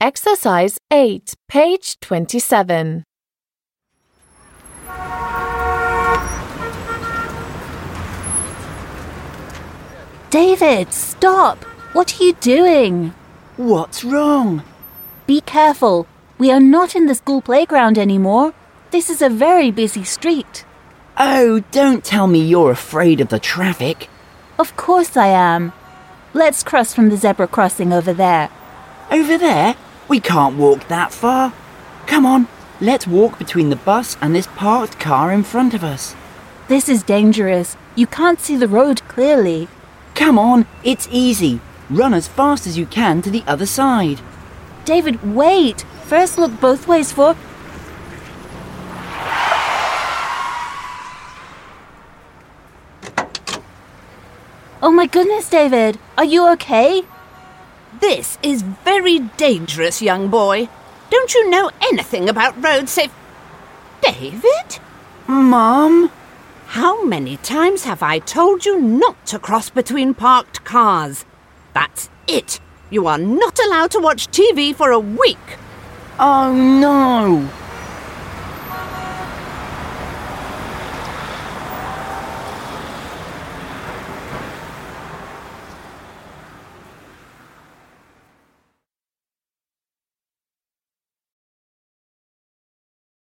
Exercise 8, page 27. David, stop! What are you doing? What's wrong? Be careful. We are not in the school playground anymore. This is a very busy street. Oh, don't tell me you're afraid of the traffic. Of course I am. Let's cross from the zebra crossing over there. Over there? We can't walk that far. Come on, let's walk between the bus and this parked car in front of us. This is dangerous. You can't see the road clearly. Come on, it's easy. Run as fast as you can to the other side. David, wait! First look both ways for... Oh my goodness, David! Are you okay? This is very dangerous, young boy. Don't you know anything about road safety? David? Mum? How many times have I told you not to cross between parked cars? That's it. You are not allowed to watch TV for a week. Oh no!